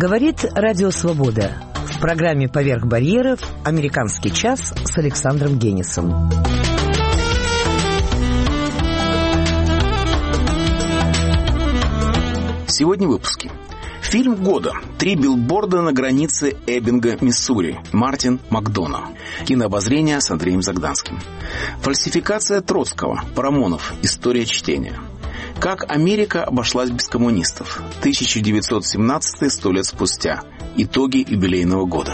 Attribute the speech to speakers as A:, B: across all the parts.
A: Говорит Радио Свобода. В программе «Поверх барьеров» «Американский час» с Александром Генисом.
B: Сегодня в выпуске. Фильм года. 3 билборда на границе Эббинга, Миссури. Мартин Макдона. Кинообозрение с Андреем Загданским. Фальсификация Троцкого. Парамонов. История чтения. Как Америка обошлась без коммунистов. 1917, 100 лет спустя. Итоги юбилейного года.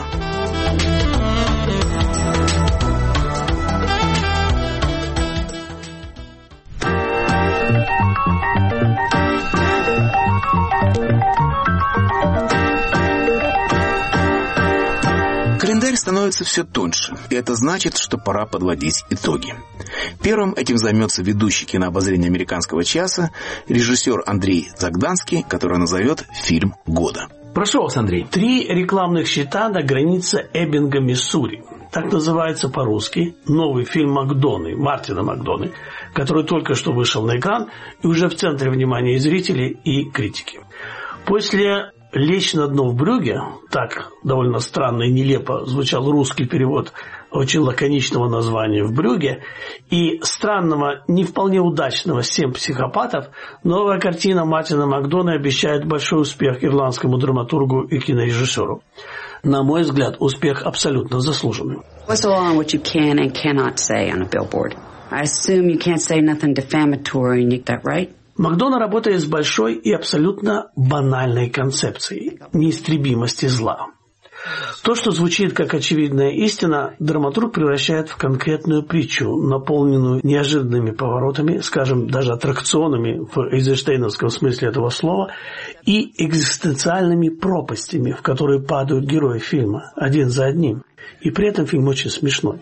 B: Календарь становится все тоньше, и это значит, что пора подводить итоги. Первым этим займется ведущий кинообозрения «Американского часа», режиссер Андрей Загданский, который назовет фильм года.
C: Прошу вас, Андрей. 3 рекламных щита на границе Эббинга, Миссури. Так называется по-русски новый фильм Мартина Макдоны, который только что вышел на экран и уже в центре внимания зрителей и критики. После «Лечь на дно в Брюгге», так довольно странно и нелепо звучал русский перевод очень лаконичного названия «В Брюгге», и странного, не вполне удачного «7 психопатов», новая картина Мартина Макдоны обещает большой успех ирландскому драматургу и кинорежиссеру. На мой взгляд, успех абсолютно заслуженный.
D: What's the law on what you can and cannot say on a billboard? I assume you can't say nothing defamatory, is that right?
C: Макдона работает с большой и абсолютно банальной концепцией неистребимости зла. То, что звучит как очевидная истина, драматург превращает в конкретную притчу, наполненную неожиданными поворотами, скажем, даже аттракционами в эйзенштейновском смысле этого слова, и экзистенциальными пропастями, в которые падают герои фильма один за одним. И при этом фильм очень смешной.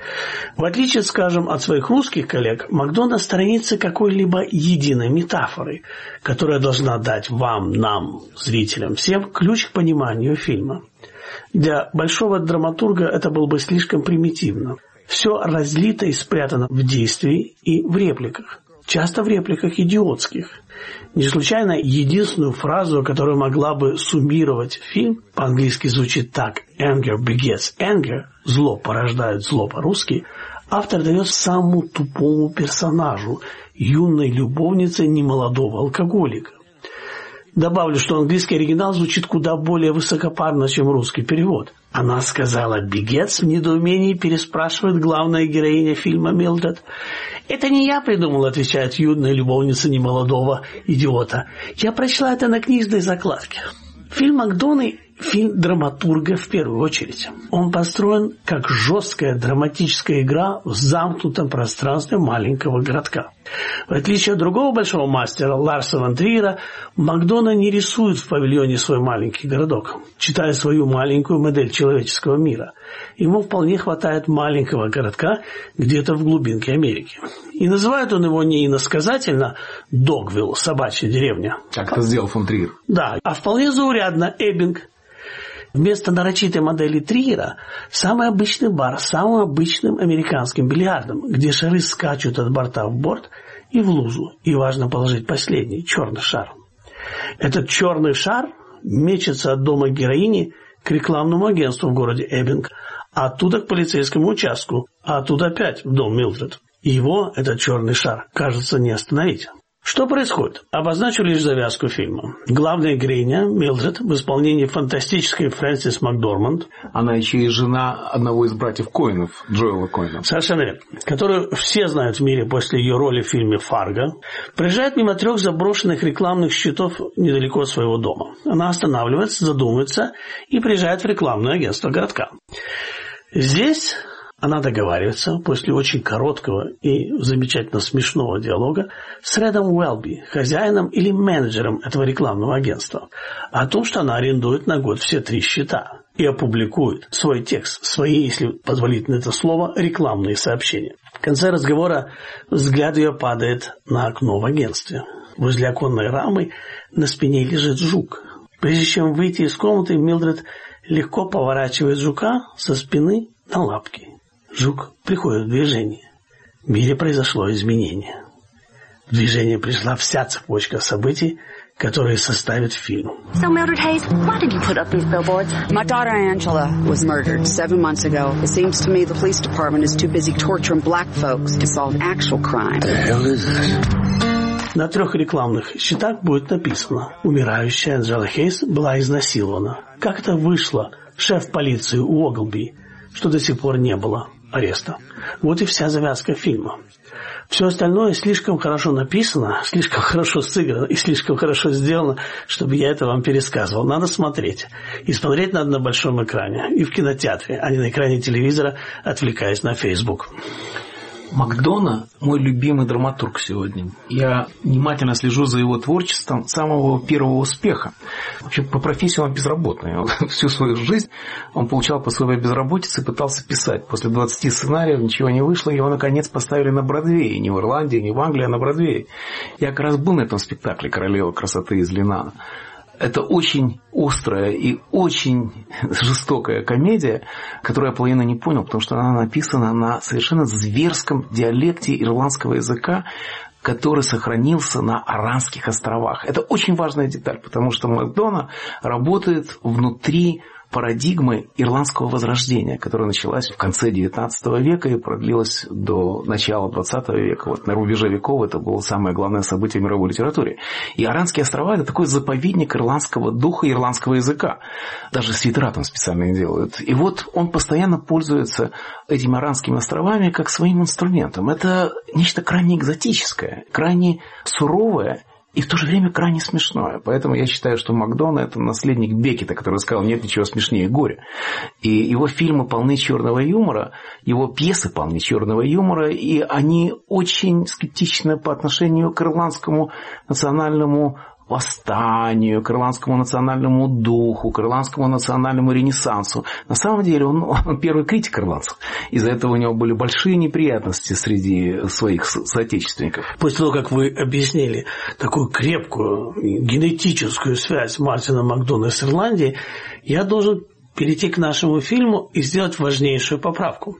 C: В отличие, скажем, от своих русских коллег, Макдона сторонится какой-либо единой метафоры, которая должна дать вам, нам, зрителям, всем ключ к пониманию фильма. Для большого драматурга это было бы слишком примитивно. Все разлито и спрятано в действии и в репликах. Часто в репликах идиотских. Не случайно единственную фразу, которая могла бы суммировать фильм, по-английски звучит так: «Anger begets anger», «зло порождает зло» по-русски, автор дает самому тупому персонажу, юной любовнице немолодого алкоголика. Добавлю, что английский оригинал звучит куда более высокопарно, чем русский перевод. Она сказала «begets», в недоумении переспрашивает главная героиня фильма Милдред. «Это не я придумала», — отвечает юная любовница немолодого идиота. «Я прочла это на книжной закладке». Фильм Макдоны – фильм драматурга в первую очередь. Он построен как жесткая драматическая игра в замкнутом пространстве маленького городка. В отличие от другого большого мастера Ларса фон Триера, Макдона не рисует в павильоне свой маленький городок, читая свою маленькую модель человеческого мира. Ему вполне хватает маленького городка где-то в глубинке Америки. И называет он его не иносказательно «Догвилл», собачья деревня.
B: Как это сделал фон Триер.
C: Да, а вполне заурядно Эббинг. Вместо нарочитой модели Триера самый обычный бар с самым обычным американским бильярдом, где шары скачут от борта в борт и в лужу. И важно положить последний, черный шар. Этот черный шар мечется от дома героини к рекламному агентству в городе Эббинг, а оттуда к полицейскому участку, а оттуда опять в дом Милдред. И его, этот черный шар, кажется, не остановить. Что происходит? Обозначу лишь завязку фильма. Главная героиня, Милдред, в исполнении фантастической Фрэнсис Макдорманд.
B: Она еще и жена одного из братьев Коэнов, Джоэла Коэна.
C: Совершенно верно. Которую все знают в мире после ее роли в фильме «Фарго», проезжает мимо 3 заброшенных рекламных щитов недалеко от своего дома. Она останавливается, задумывается и приезжает в рекламное агентство городка. Здесь она договаривается, после очень короткого и замечательно смешного диалога, с Редом Уэлби, хозяином или менеджером этого рекламного агентства, о том, что она арендует на год все 3 щита и опубликует свой текст, свои, если позволить на это слово, рекламные сообщения. В конце разговора взгляд ее падает на окно в агентстве. Возле оконной рамы на спине лежит жук. Прежде чем выйти из комнаты, Милдред легко поворачивает жука со спины на лапки. Жук приходит в движение. В мире произошло изменение. В движение пришла вся цепочка событий, которые составят фильм.
E: So, Mildred Hayes, why did you put up these billboards?
D: My daughter Angela was murdered 7 months ago. It seems to me the police department is too busy torturing black folks to solve actual crime.
B: The hell is this?
C: На 3 рекламных щитах будет написано: умирающая Анджела Хейс была изнасилована. Как это вышло, шеф полиции Уоглби, что до сих пор не было ареста? Вот и вся завязка фильма. Все остальное слишком хорошо написано, слишком хорошо сыграно и слишком хорошо сделано, чтобы я это вам пересказывал. Надо смотреть. И смотреть надо на большом экране. И в кинотеатре, а не на экране телевизора, отвлекаясь на Facebook.
B: Макдона – мой любимый драматург сегодня. Я внимательно слежу за его творчеством с самого первого успеха. Вообще, по профессии он безработный. Всю свою жизнь он получал по своей безработице и пытался писать. После 20 сценариев ничего не вышло, его наконец поставили на Бродвее. Не в Ирландии, не в Англии, а на Бродвее. Я как раз был на этом спектакле «Королева красоты» из Ленана. Это очень острая и очень жестокая комедия, которую я половину не понял, потому что она написана на совершенно зверском диалекте ирландского языка, который сохранился на Аранских островах. Это очень важная деталь, потому что Макдона работает внутри парадигмы ирландского возрождения, которая началась в конце XIX века и продлилась до начала XX века. Вот на рубеже веков это было самое главное событие в мировой литературе. И Аранские острова – это такой заповедник ирландского духа, ирландского языка. Даже свитера там специально делают. И вот он постоянно пользуется этими Аранскими островами как своим инструментом. Это нечто крайне экзотическое, крайне суровое, и в то же время крайне смешное. Поэтому я считаю, что Макдона – это наследник Беккета, который сказал: нет ничего смешнее горя. И его фильмы полны черного юмора, его пьесы полны черного юмора, и они очень скептичны по отношению к ирландскому национальному восстанию, к ирландскому национальному духу, к ирландскому национальному ренессансу. На самом деле он первый критик ирландцев. Из-за этого у него были большие неприятности среди своих соотечественников.
C: После того, как вы объяснили такую крепкую генетическую связь Мартина Макдона с Ирландией, я должен перейти к нашему фильму и сделать важнейшую поправку.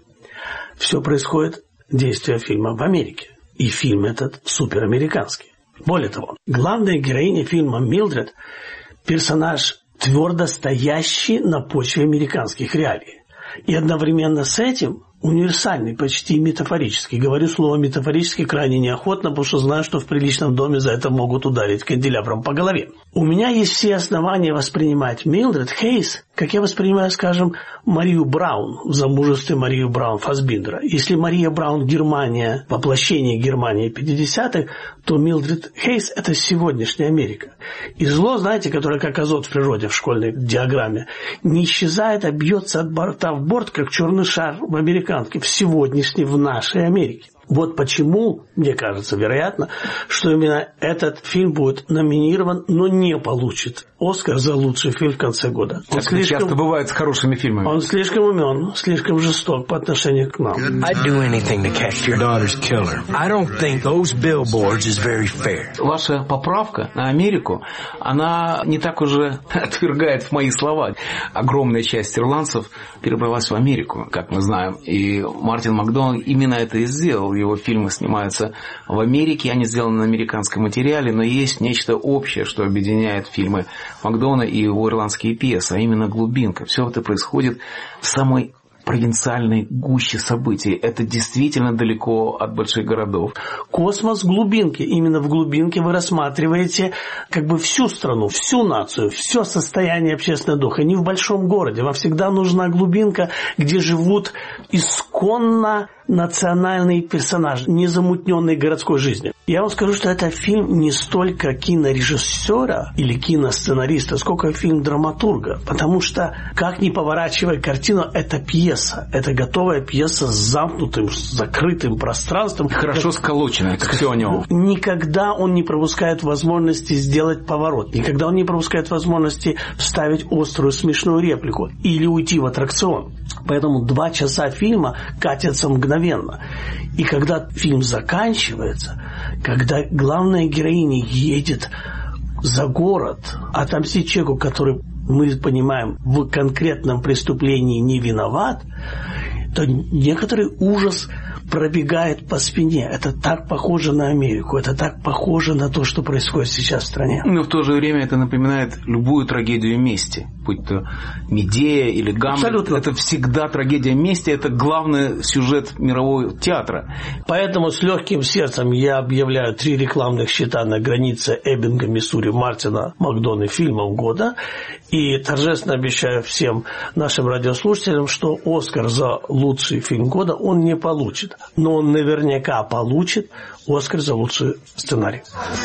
C: Все происходит, действие фильма, в Америке. И фильм этот суперамериканский. Более того, главная героиня фильма Милдред – персонаж, твердо стоящий на почве американских реалий. И одновременно с этим универсальный, почти метафорический. Говорю слово «метафорический» крайне неохотно, потому что знаю, что в приличном доме за это могут ударить канделябром по голове. У меня есть все основания воспринимать Милдред Хейс, как я воспринимаю, скажем, Марию Браун в «Замужестве Марию Браун» Фассбиндера. Если Мария Браун – Германия, воплощение Германии 50-х, то Милдред Хейс – это сегодняшняя Америка. И зло, знаете, которое как азот в природе в школьной диаграмме, не исчезает, а бьется от борта в борт, как черный шар в американской, в сегодняшней, в нашей Америке. Вот почему, мне кажется, вероятно, что именно этот фильм будет номинирован, но не получит Оскар за лучший фильм в конце года.
B: Так слишком, часто бывает с хорошими фильмами.
C: Он слишком умен, слишком жесток по отношению к нам.
B: Ваша поправка на Америку, она не так уже отвергает мои слова. Огромная часть ирландцев перебралась в Америку, как мы знаем. И Мартин Макдона именно это и сделал. Его фильмы снимаются в Америке, они сделаны на американском материале, но есть нечто общее, что объединяет фильмы Макдона и его ирландские пьесы, а именно глубинка. Все это происходит в самой провинциальной гуще событий. Это действительно далеко от больших городов.
C: Космос глубинки. Именно в глубинке вы рассматриваете как бы всю страну, всю нацию, все состояние общественного духа. Не в большом городе. Вам всегда нужна глубинка, где живут исконно национальные персонажи, не замутненные городской жизнью. Я вам скажу, что это фильм не столько кинорежиссера или киносценариста, сколько фильм драматурга. Потому что, как ни поворачивая картину, это пьеса. Это готовая пьеса с замкнутым, с закрытым пространством.
B: Хорошо сколоченная, как все у него.
C: Никогда он не пропускает возможности сделать поворот. Никогда он не пропускает возможности вставить острую смешную реплику или уйти в аттракцион. Поэтому 2 часа фильма катятся мгновенно. И когда фильм заканчивается, когда главная героиня едет за город отомстить человеку, который, мы понимаем, в конкретном преступлении не виноват, то некоторый ужас пробегает по спине. Это так похоже на Америку, это так похоже на то, что происходит сейчас в стране.
B: Но в то же время это напоминает любую трагедию мести, будь то Медея или Гамлет.
C: Абсолютно.
B: Это всегда трагедия мести, это главный сюжет мирового театра.
C: Поэтому с легким сердцем я объявляю 3 рекламных щита на границе Эббинга, Миссури, Мартина Макдона фильмом года. И торжественно обещаю всем нашим радиослушателям, что «Оскар» за лучший фильм года он не получит. Но он наверняка получит «Оскар» за лучший сценарий.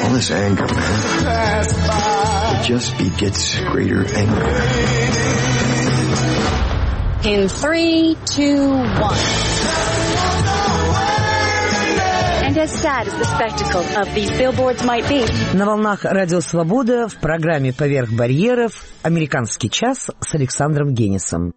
E: In 3, 2, 1. And as sad as the spectacle of these billboards might be.
A: На волнах Радио Свобода в программе «Поверх барьеров» «Американский час» с Александром Генисом.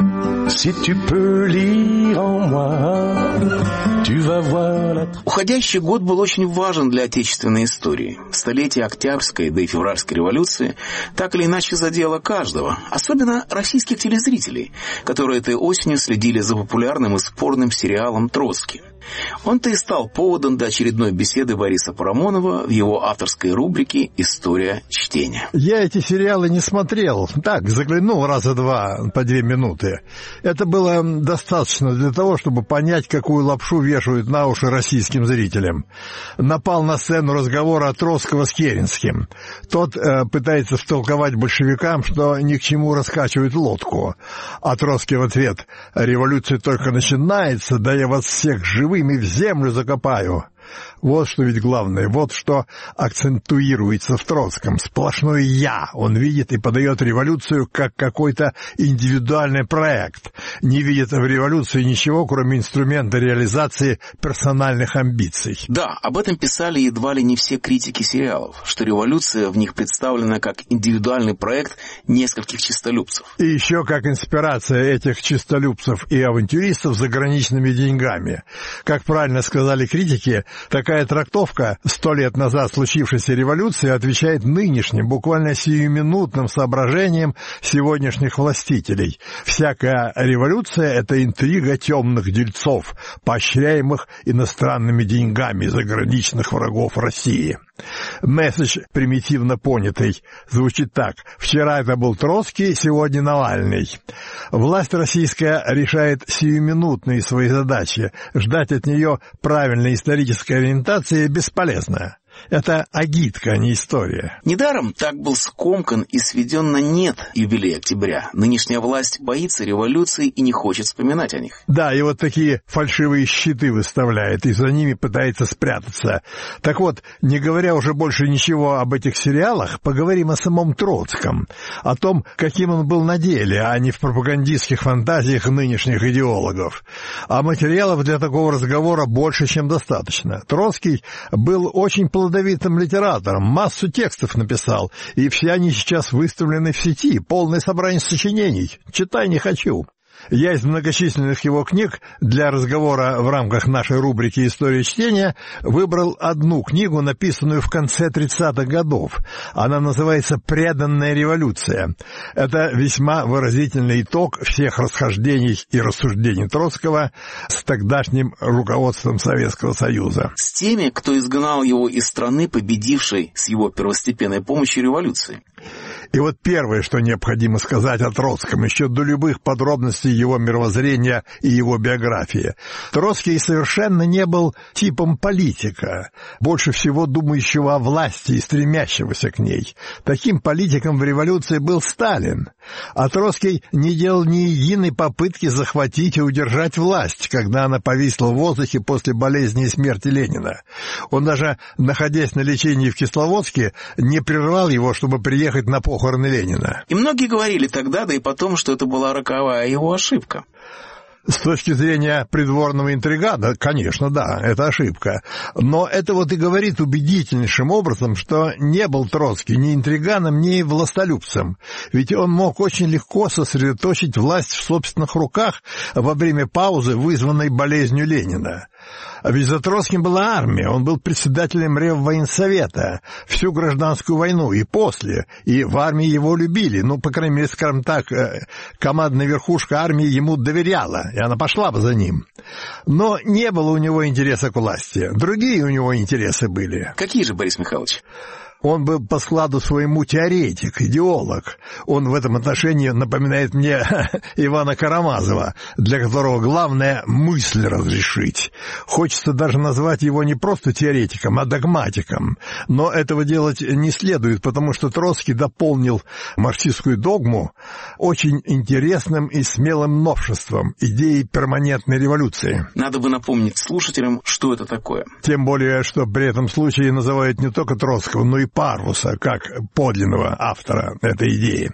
B: Уходящий год был очень важен для отечественной истории. Столетие Октябрьской, да и Февральской революции так или иначе задело каждого, особенно российских телезрителей, которые этой осенью следили за популярным и спорным сериалом «Троцкий». Он-то и стал поводом для очередной беседы Бориса Парамонова в его авторской рубрике «История чтения».
F: Я эти сериалы не смотрел. Так, заглянул раза 2 по 2 минуты. Это было достаточно для того, чтобы понять, какую лапшу вешают на уши российским зрителям. Напал на сцену разговора Троцкого с Керенским. Тот пытается втолковать большевикам, что ни к чему раскачивают лодку. А Троцкий в ответ: «Революция только начинается, да я вас всех живыми в землю закопаю». Вот что ведь главное, вот что акцентуируется в Троцком. Сплошное «я». Он видит и подает революцию как какой-то индивидуальный проект. Не видит в революции ничего, кроме инструмента реализации персональных амбиций.
B: Да, об этом писали едва ли не все критики сериалов, что революция в них представлена как индивидуальный проект нескольких чистолюбцев.
F: И еще как инспирация этих чистолюбцев и авантюристов заграничными деньгами. Как правильно сказали критики, такая трактовка 100 лет назад случившейся революции отвечает нынешним, буквально сиюминутным соображениям сегодняшних властителей. Всякая революция – это интрига темных дельцов, поощряемых иностранными деньгами заграничных врагов России. Месседж, примитивно понятый, звучит так: вчера это был Троцкий, сегодня Навальный. Власть российская решает сиюминутные свои задачи. Ждать от нее правильной исторической ориентации бесполезно. Это агитка, а не история.
B: Недаром так был скомкан и сведен на нет юбилей октября. Нынешняя власть боится революции и не хочет вспоминать о них.
F: Да, и вот такие фальшивые щиты выставляет, и за ними пытается спрятаться. Так вот, не говоря уже больше ничего об этих сериалах, поговорим о самом Троцком, о том, каким он был на деле, а не в пропагандистских фантазиях нынешних идеологов. А материалов для такого разговора больше, чем достаточно. Троцкий был очень плодовитым литератором, массу текстов написал, и все они сейчас выставлены в сети, полное собрание сочинений. Читай не хочу. Я из многочисленных его книг для разговора в рамках нашей рубрики «История чтения» выбрал одну книгу, написанную в конце 30-х годов. Она называется «Преданная революция». Это весьма выразительный итог всех расхождений и рассуждений Троцкого с тогдашним руководством Советского Союза.
B: С теми, кто изгнал его из страны, победившей с его первостепенной помощью революции.
F: И вот первое, что необходимо сказать о Троцком, еще до любых подробностей его мировоззрения и его биографии. Троцкий совершенно не был типом политика, больше всего думающего о власти и стремящегося к ней. Таким политиком в революции был Сталин. А Троцкий не делал ни единой попытки захватить и удержать власть, когда она повисла в воздухе после болезни и смерти Ленина. Он даже, находясь на лечении в Кисловодске, не прервал его, чтобы приехать на похороны Ленина.
B: И многие говорили тогда, да и потом, что это была роковая его ошибка.
F: С точки зрения придворного интригана, конечно, да, это ошибка. Но это вот и говорит убедительнейшим образом, что не был Троцкий ни интриганом, ни властолюбцем. Ведь он мог очень легко сосредоточить власть в собственных руках во время паузы, вызванной болезнью Ленина. Ведь за Троцким была армия, он был председателем Реввоенсовета всю гражданскую войну и после, и в армии его любили, ну, по крайней мере, скажем так, командная верхушка армии ему доверяла, и она пошла бы за ним. Но не было у него интереса к власти, другие у него интересы были.
B: Какие же, Борис Михайлович?
F: Он был по складу своему теоретик, идеолог. Он в этом отношении напоминает мне Ивана Карамазова, для которого главное мысль разрешить. Хочется даже назвать его не просто теоретиком, а догматиком. Но этого делать не следует, потому что Троцкий дополнил марксистскую догму очень интересным и смелым новшеством — идеей перманентной революции.
B: Надо бы напомнить слушателям, что это такое.
F: Тем более, что при этом случае называют не только Троцкого, но и Парвуса, как подлинного автора этой идеи.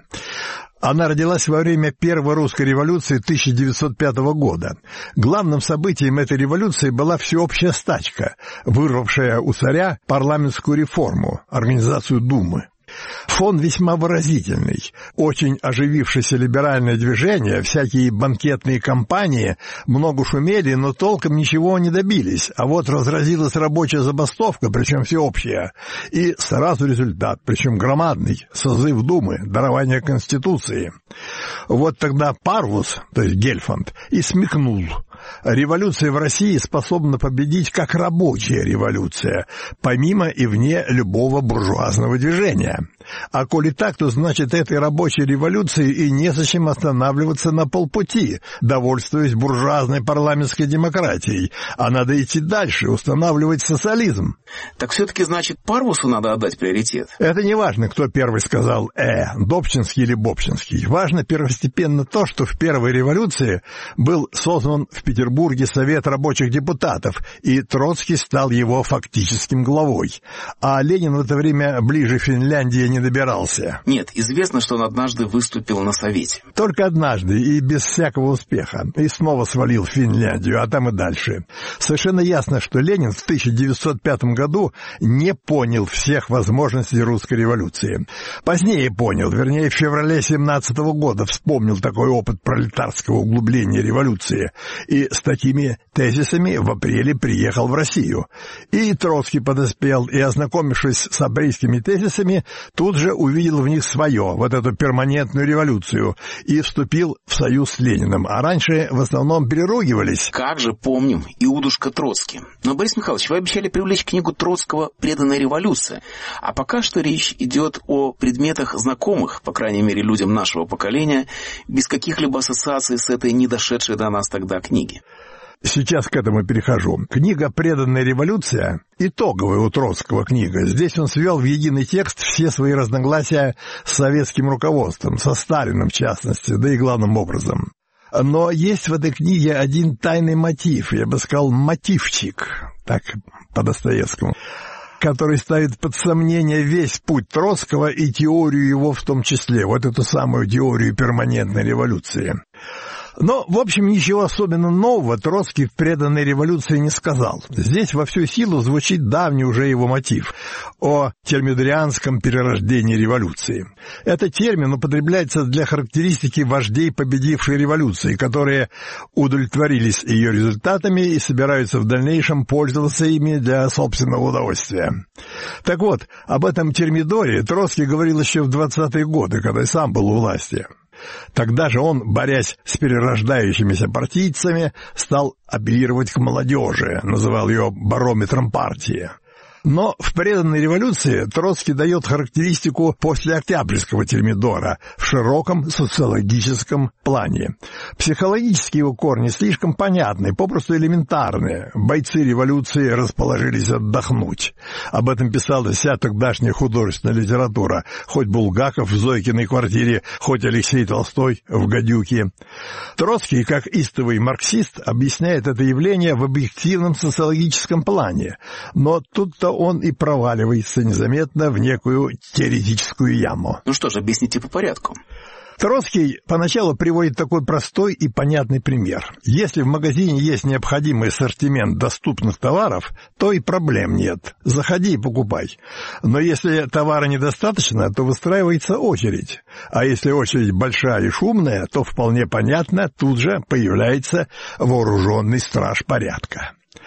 F: Она родилась во время Первой русской революции 1905 года. Главным событием этой революции была всеобщая стачка, вырвавшая у царя парламентскую реформу, организацию Думы. Фон весьма выразительный. Очень оживившееся либеральное движение, всякие банкетные кампании много шумели, но толком ничего не добились. А вот разразилась рабочая забастовка, причем всеобщая, и сразу результат, причем громадный: созыв Думы, дарование Конституции. Вот тогда Парвус, то есть Гельфанд, и смекнул: революция в России способна победить как рабочая революция, помимо и вне любого буржуазного движения. А коли так, то значит этой рабочей революции и незачем останавливаться на полпути, довольствуясь буржуазной парламентской демократией, а надо идти дальше, устанавливать социализм.
B: Так все-таки, значит, Парвусу надо отдать приоритет?
F: Это не важно, кто первый сказал Добчинский или Бобчинский. Важно первостепенно то, что в первой революции был создан в Петербурге Совет рабочих депутатов, и Троцкий стал его фактическим главой. А Ленин в это время ближе Финляндии не добирался.
B: Нет, известно, что он однажды выступил на Совете.
F: Только однажды и без всякого успеха. И снова свалил в Финляндию, а там и дальше. Совершенно ясно, что Ленин в 1905 году не понял всех возможностей русской революции. Позднее понял, вернее, в феврале 1917 года вспомнил такой опыт пролетарского углубления революции. И с такими тезисами в апреле приехал в Россию. И Троцкий подоспел, и, ознакомившись с апрельскими тезисами, тут же увидел в них свое, вот эту перманентную революцию, и вступил в союз с Лениным. А раньше в основном переругивались.
B: Как же помним, Иудушка Троцкий. Но, Борис Михайлович, вы обещали привлечь книгу Троцкого «Преданная революция». А пока что речь идет о предметах знакомых, по крайней мере, людям нашего поколения, без каких-либо ассоциаций с этой недошедшей до нас тогда книги.
F: Сейчас к этому перехожу. Книга «Преданная революция» — итоговая у Троцкого книга. Здесь он свел в единый текст все свои разногласия с советским руководством, со Сталиным в частности, да и главным образом. Но есть в этой книге один тайный мотив, я бы сказал, мотивчик, так по Достоевскому, который ставит под сомнение весь путь Троцкого и теорию его в том числе, вот эту самую теорию перманентной революции. Но, в общем, ничего особенно нового Троцкий в «Преданной революции» не сказал. Здесь во всю силу звучит давний уже его мотив о термидорианском перерождении революции. Этот термин употребляется для характеристики вождей победившей революции, которые удовлетворились ее результатами и собираются в дальнейшем пользоваться ими для собственного удовольствия. Так вот, об этом термидоре Троцкий говорил еще в 20-е годы, когда сам был у власти. Тогда же он, борясь с перерождающимися партийцами, стал апеллировать к молодежи, называл ее барометром партии. Но в «Преданной революции» Троцкий дает характеристику послеоктябрьского термидора в широком социологическом плане. Психологические его корни слишком понятны, попросту элементарные. Бойцы революции расположились отдохнуть. Об этом писала вся тогдашняя художественная литература, хоть Булгаков в Зойкиной квартире, хоть Алексей Толстой в «Гадюке». Троцкий, как истовый марксист, объясняет это явление в объективном социологическом плане. Но тут-то он и проваливается незаметно в некую теоретическую яму.
B: Ну что же, объясните по порядку.
F: Троцкий поначалу приводит такой простой и понятный пример. Если в магазине есть необходимый ассортимент доступных товаров, то и проблем нет. Заходи и покупай. Но если товара недостаточно, то выстраивается очередь. А если очередь большая и шумная, то вполне понятно, тут же появляется вооруженный страж порядка.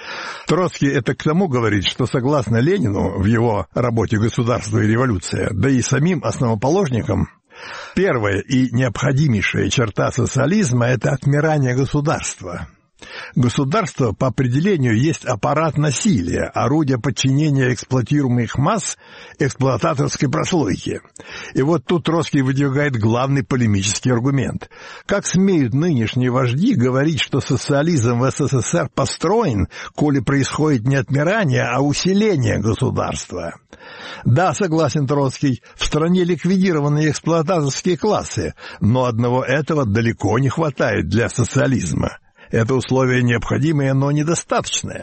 F: Троцкий это к тому говорит, что согласно Ленину в его работе «Государство и революция», да и самим основоположникам, первая и необходимейшая черта социализма – это отмирание государства. Государство по определению есть аппарат насилия, орудие подчинения эксплуатируемых масс эксплуататорской прослойки. И вот тут Троцкий выдвигает главный полемический аргумент. Как смеют нынешние вожди говорить, что социализм в СССР построен, коли происходит не отмирание, а усиление государства? Да, согласен Троцкий, в стране ликвидированы эксплуататорские классы, но одного этого далеко не хватает для социализма. Это условие необходимое, но недостаточное.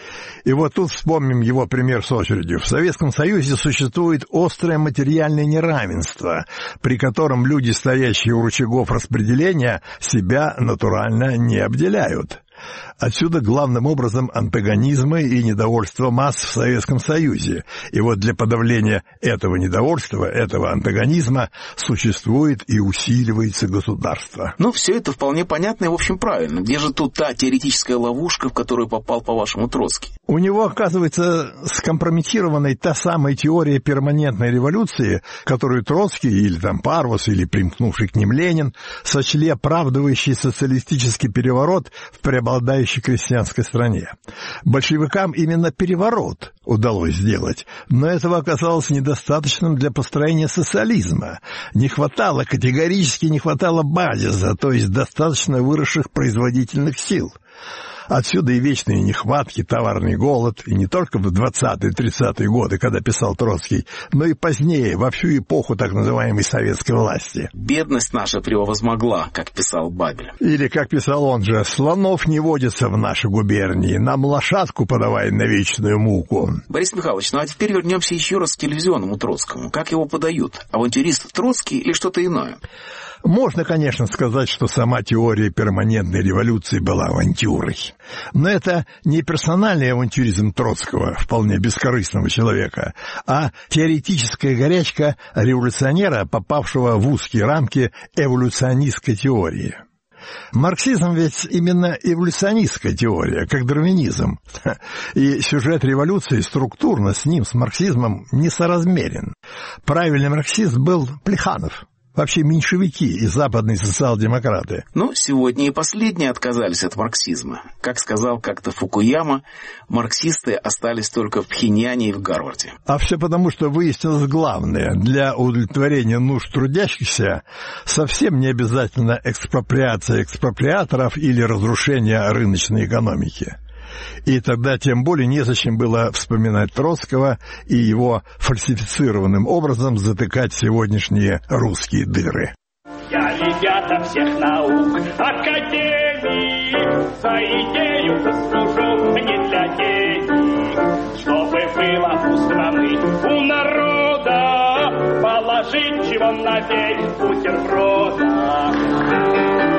F: И вот тут вспомним его пример с очередью. В Советском Союзе существует острое материальное неравенство, при котором люди, стоящие у рычагов распределения, себя натурально не обделяют. Отсюда главным образом антагонизмы и недовольство масс в Советском Союзе. И вот для подавления этого недовольства, этого антагонизма существует и усиливается государство.
B: Ну, все это вполне понятно и, в общем, правильно. Где же тут та теоретическая ловушка, в которую попал, по-вашему, Троцкий?
F: У него, оказывается, скомпрометированной та самая теория перманентной революции, которую Троцкий или там Парвус, или примкнувший к ним Ленин сочли оправдывающий социалистический переворот в преобладающей крестьянской стране. Большевикам именно переворот удалось сделать, но этого оказалось недостаточным для построения социализма. Категорически не хватало базиса, то есть достаточно выросших производительных сил. Отсюда и вечные нехватки, товарный голод, и не только в 20-30-е годы, когда писал Троцкий, но и позднее, во всю эпоху так называемой советской власти.
B: «Бедность наша превозмогла», как писал Бабель.
F: Или, как писал он же, «слонов не водится в нашей губернии, нам лошадку подавай на вечную муку».
B: Борис Михайлович, ну а теперь вернемся еще раз к телевизионному Троцкому. Как его подают? Авантюрист Троцкий или что-то иное?
F: Можно, конечно, сказать, что сама теория перманентной революции была авантюрой. Но это не персональный авантюризм Троцкого, вполне бескорыстного человека, а теоретическая горячка революционера, попавшего в узкие рамки эволюционистской теории. Марксизм ведь именно эволюционистская теория, как дарвинизм. И сюжет революции структурно с ним, с марксизмом, несоразмерен. Правильный марксист был Плеханов. Вообще меньшевики и западные социал-демократы.
B: Но сегодня и последние отказались от марксизма. Как сказал как-то Фукуяма, марксисты остались только в Пхеньяне и в Гарварде.
F: А все потому, что выяснилось главное. Для удовлетворения нужд трудящихся совсем не обязательно экспроприация экспроприаторов или разрушение рыночной экономики. И тогда тем более незачем было вспоминать Троцкого и его фальсифицированным образом затыкать сегодняшние русские дыры.
G: Я, ребята всех наук, академии, за идею заслужу не для денег, чтобы было у страны, у народа, положить чего на день бутерброда.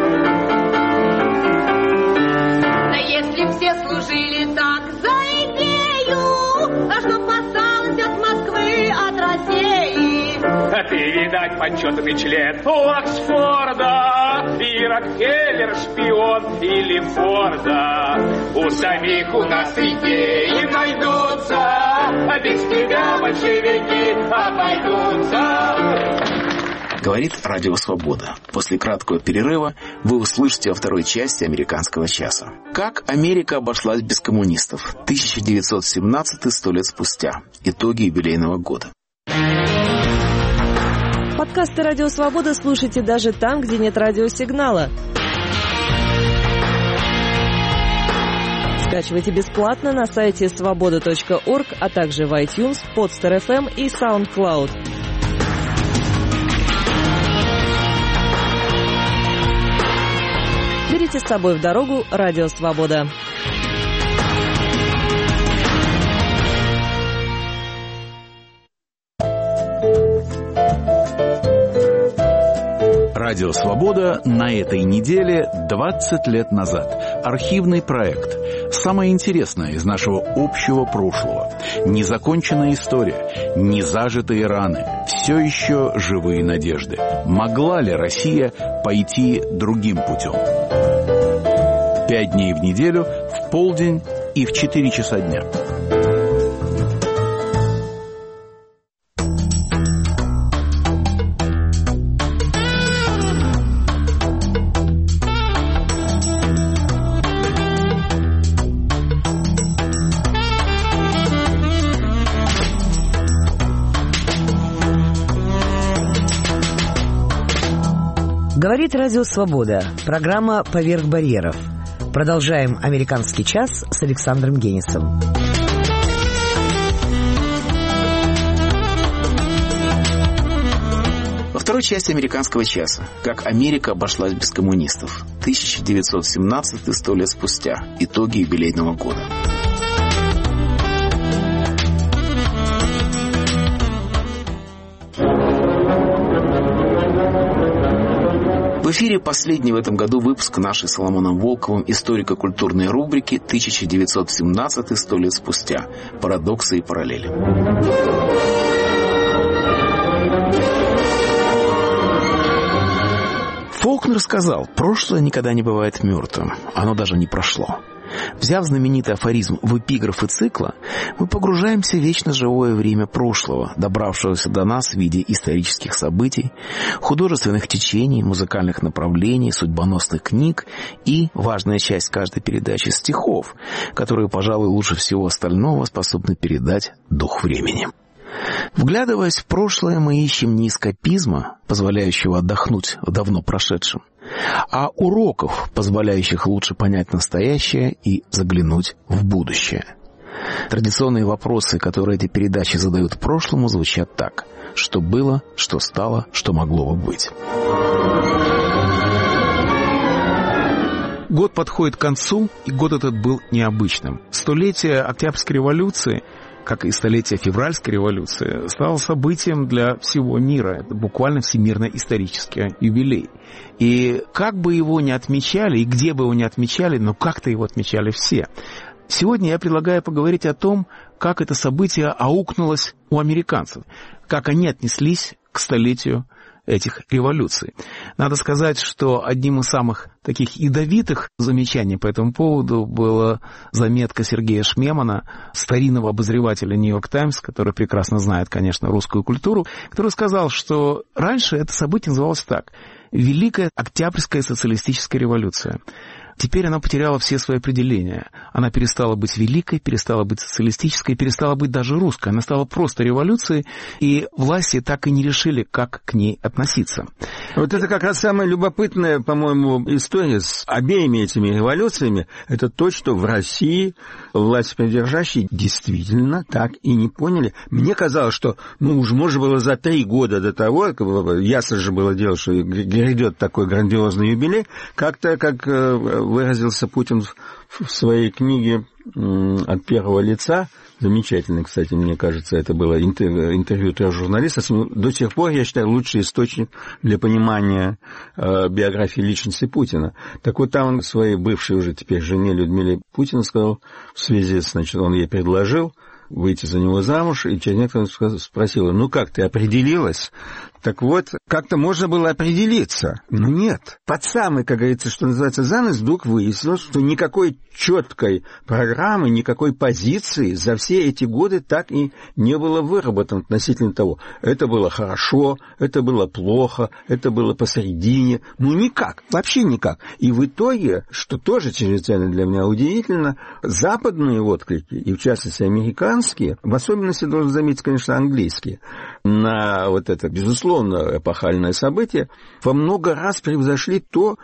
H: Если все служили так за идею, а чтоб осталось от Москвы, от России.
G: А ты, видать, почетный член Оксфорда, и Рокфеллер шпион или Форда. У самих у нас идеи найдутся, а без тебя большевики обойдутся.
B: Говорит Радио Свобода. После краткого перерыва вы услышите во второй части «Американского часа». Как Америка обошлась без коммунистов? 1917, 100 лет спустя. Итоги юбилейного года.
I: Подкасты «Радио Свобода» слушайте даже там, где нет радиосигнала. Скачивайте бесплатно на сайте svoboda.org, а также в iTunes, Podster.fm и SoundCloud. Берите с собой в дорогу «Радио Свобода».
J: Радио «Свобода» на этой неделе 20 лет назад. Архивный проект. Самое интересное из нашего общего прошлого. Незаконченная история, незажитые раны, все еще живые надежды. Могла ли Россия пойти другим путем? 5 дней в неделю, в полдень и в 4 часа дня.
A: Говорит Радио Свобода. Программа «Поверх барьеров». Продолжаем «Американский час» с Александром Генисом.
B: Во второй части «Американского часа» как Америка обошлась без коммунистов. 1917, 100 лет спустя. Итоги юбилейного года. В эфире последний в этом году выпуск нашей с Соломоном Волковым историко-культурной рубрики «1917. 100 лет спустя. Парадоксы и параллели». Фолкнер сказал: «Прошлое никогда не бывает мертвым. Оно даже не прошло». Взяв знаменитый афоризм в эпиграфы цикла, мы погружаемся в вечно живое время прошлого, добравшегося до нас в виде исторических событий, художественных течений, музыкальных направлений, судьбоносных книг и, важная часть каждой передачи, стихов, которые, пожалуй, лучше всего остального способны передать дух времени. Вглядываясь в прошлое, мы ищем не эскапизма, позволяющего отдохнуть в давно прошедшем, а уроков, позволяющих лучше понять настоящее и заглянуть в будущее. Традиционные вопросы, которые эти передачи задают прошлому, звучат так: что было, что стало, что могло бы быть.
J: Год подходит к концу, и год этот был необычным. Столетие Октябрьской революции, как и столетие Февральской революции, стало событием для всего мира. Это буквально всемирно-исторический юбилей. И как бы его ни отмечали, и где бы его ни отмечали, но как-то его отмечали все. Сегодня я предлагаю поговорить о том, как это событие аукнулось у американцев, как они отнеслись к столетию этих революций. Надо сказать, что одним из самых таких ядовитых замечаний по этому поводу была заметка Сергея Шмемана, старинного обозревателя «Нью-Йорк Таймс», который прекрасно знает, конечно, русскую культуру, который сказал, что раньше это событие называлось так: «Великая Октябрьская социалистическая революция». Теперь она потеряла все свои определения. Она перестала быть великой, перестала быть социалистической, перестала быть даже русской. Она стала просто революцией, и власти так и не решили, как к ней относиться.
K: Вот это как раз самая любопытная, по-моему, история с обеими этими революциями. Это то, что в России властепридержащие действительно так и не поняли. Мне казалось, что уж можно было за 3 года до того, ясно же было дело, что грядет такой грандиозный юбилей, как-то, как выразился Путин в своей книге «От первого лица», замечательно, кстати, мне кажется, это было интервью 3 журналистов, до сих пор, я считаю, лучший источник для понимания биографии личности Путина. Так вот, там он своей бывшей уже теперь жене Людмиле Путину сказал, в связи, значит, он ей предложил выйти за него замуж, и через некоторое время спросила: как, ты определилась? Так вот, как-то можно было определиться. Но нет. Под самый, как говорится, что называется, занавес, вдруг выяснилось, что никакой четкой программы, никакой позиции за все эти годы так и не было выработано относительно того. Это было хорошо, это было плохо, это было посередине. Никак, вообще никак. И в итоге, что тоже чрезвычайно для меня удивительно, западные отклики, и в частности американские, в особенности, должен заметить, конечно, английские, на вот это, безусловно, эпохальное событие, во много раз превзошли то,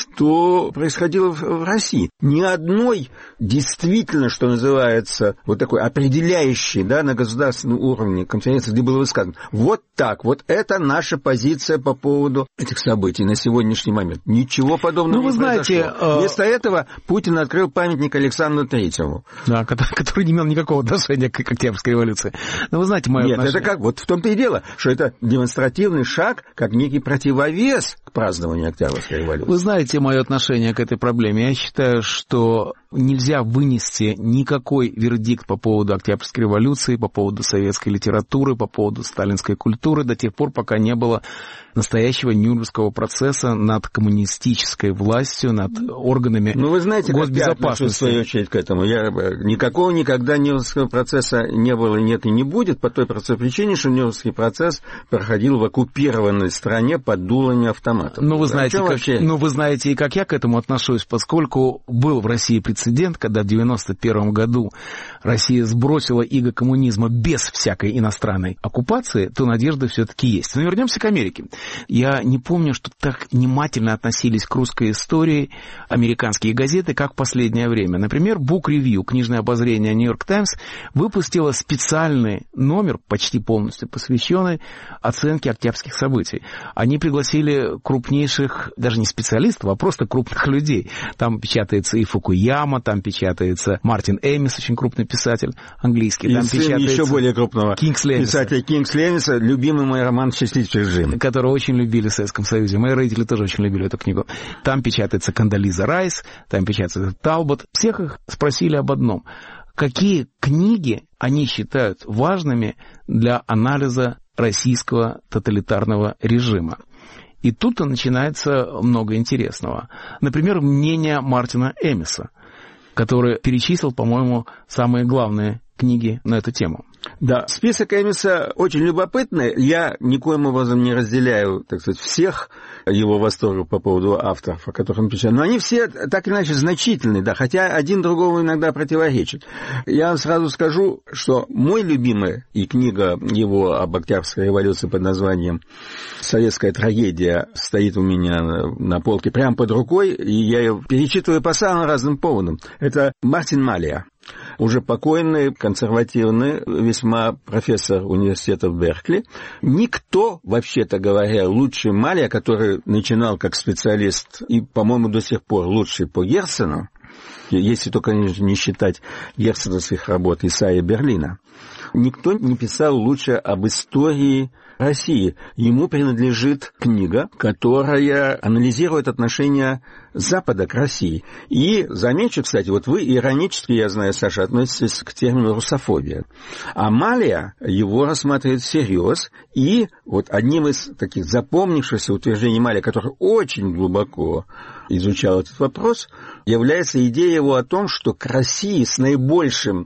K: что происходило в России. Ни одной действительно, что называется, вот такой определяющей, на государственном уровне конференции, где было высказано: вот так, вот это наша позиция по поводу этих событий на сегодняшний момент. Ничего подобного не произошло. Вместо этого Путин открыл памятник Александру Третьему.
J: Да, который не имел никакого отношения к Октябрьской революции. Но вы знаете мое отношение.
K: Нет, это как, вот в том-то и дело, что это демонстративный шаг, как некий противовес к празднованию Октябрьской революции.
J: Вы знаете мое отношение к этой проблеме. Я считаю, что нельзя вынести никакой вердикт по поводу Октябрьской революции, по поводу советской литературы, по поводу сталинской культуры до тех пор, пока не было настоящего Нюрнбергского процесса над коммунистической властью, над органами
K: вы знаете,
J: госбезопасности.
K: Как я отношусь, в свою очередь, к этому. Никакого никогда Нюрнбергского процесса не было, нет и не будет, по той простой причине, что Нюрнбергский процесс проходил в оккупированной стране под дулами автоматов.
J: Вы знаете, и как я к этому отношусь, поскольку был в России прецедент, когда в 1991 году Россия сбросила иго коммунизма без всякой иностранной оккупации, то надежда все-таки есть. Но вернемся к Америке. Я не помню, что так внимательно относились к русской истории американские газеты, как в последнее время. Например, Book Review, книжное обозрение New York Times, выпустило специальный номер, почти полностью посвященный оценке октябрьских событий. Они пригласили крупнейших, даже не специалистов, а просто крупных людей. Там печатается и Фукуяма, там печатается Мартин Эмис, очень крупный писатель английский.
K: И
J: там печатается
K: еще более крупного писателя Кингс Левиса, любимый мой роман «Счастливчик Джим»,
J: который очень любили в Советском Союзе. Мои родители тоже очень любили эту книгу. Там печатается Кондолиза Райс, там печатается Талбот. Всех их спросили об одном. Какие книги они считают важными для анализа российского тоталитарного режима? И тут-то начинается много интересного. Например, мнение Мартина Эмиса, который перечислил, по-моему, самые главные книги на эту тему.
K: Да, список Эмиса очень любопытный. Я никоим образом не разделяю, так сказать, всех его восторгов по поводу авторов, о которых он пишет. Но они все так или иначе значительны, да, хотя один другому иногда противоречит. Я вам сразу скажу, что мой любимый и книга его об Октябрьской революции под названием «Советская трагедия» стоит у меня на полке прямо под рукой, и я ее перечитываю по самым разным поводам. Это Мартин Малия. Уже покойный, консервативный, весьма профессор университета в Беркли. Никто, вообще-то говоря, лучше Малия, который начинал как специалист и, по-моему, до сих пор лучший по Герцену, если только не считать герценовских работ Исаия Берлина, никто не писал лучше об истории России. Ему принадлежит книга, которая анализирует отношения Запада к России. И замечу, кстати, вот вы иронически, я знаю, Саша, относитесь к термину русофобия. А Малия его рассматривает всерьез. И вот одним из таких запомнившихся утверждений Малия, который очень глубоко изучал этот вопрос, является идея его о том, что к России с наибольшим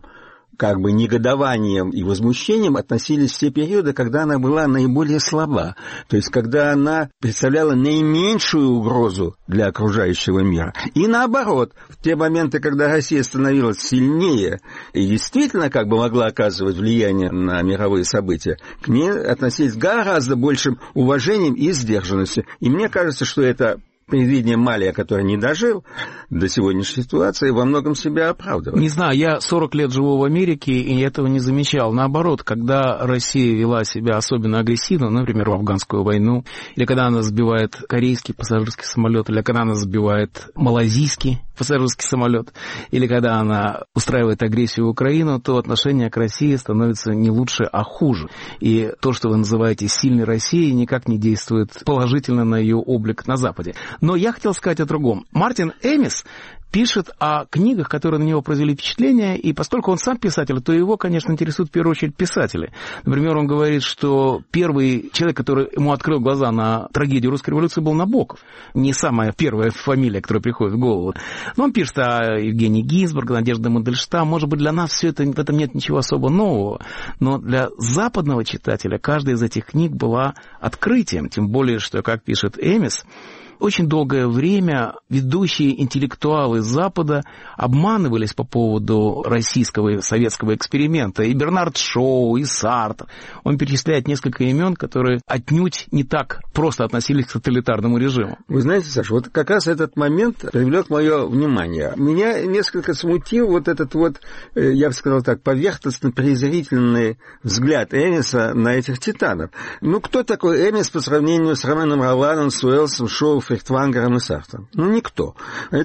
K: негодованием и возмущением относились в те периоды, когда она была наиболее слаба. То есть, когда она представляла наименьшую угрозу для окружающего мира. И наоборот, в те моменты, когда Россия становилась сильнее и действительно могла оказывать влияние на мировые события, к ней относились с гораздо большим уважением и сдержанностью. И мне кажется, что это предвидение Малия, который не дожил до сегодняшней ситуации, во многом себя оправдывает.
J: Не знаю, я 40 лет живу в Америке и этого не замечал. Наоборот, когда Россия вела себя особенно агрессивно, например, в афганскую войну, или когда она сбивает корейский пассажирский самолет, или когда она сбивает малайзийский пассажирский самолет, или когда она устраивает агрессию в Украину, то отношение к России становится не лучше, а хуже. И то, что вы называете сильной Россией, никак не действует положительно на ее облик на Западе. Но я хотел сказать о другом. Мартин Эмис пишет о книгах, которые на него произвели впечатление, и поскольку он сам писатель, то его, конечно, интересуют в первую очередь писатели. Например, он говорит, что первый человек, который ему открыл глаза на трагедию русской революции, был Набоков. Не самая первая фамилия, которая приходит в голову. Но он пишет о Евгении Гинзбург, Надежде Мандельштам. Может быть, для нас все это, в этом нет ничего особо нового. Но для западного читателя каждая из этих книг была открытием. Тем более, что, как пишет Эмис, очень долгое время ведущие интеллектуалы Запада обманывались по поводу российского и советского эксперимента. И Бернард Шоу, и Сартр. Он перечисляет несколько имен, которые отнюдь не так просто относились к тоталитарному режиму.
K: Вы знаете, Саша, вот как раз этот момент привлек мое внимание. Меня несколько смутил вот этот я бы сказал так, поверхностно-презрительный взгляд Эмиса на этих титанов. Кто такой Эмис по сравнению с Роменом Роланом, с Уэллсом, Шоу, Фейхтвангером и Сартром? Никто.